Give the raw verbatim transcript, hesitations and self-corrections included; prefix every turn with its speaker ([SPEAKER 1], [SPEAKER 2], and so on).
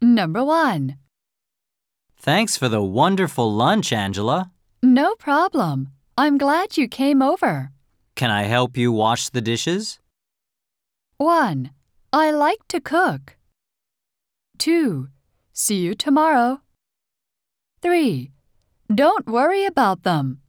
[SPEAKER 1] Number one.
[SPEAKER 2] Thanks for the wonderful lunch, Angela.
[SPEAKER 1] No problem. I'm glad you came over.
[SPEAKER 2] Can I help you wash the dishes?
[SPEAKER 1] one. I like to cook. two. See you tomorrow. three. Don't worry about them.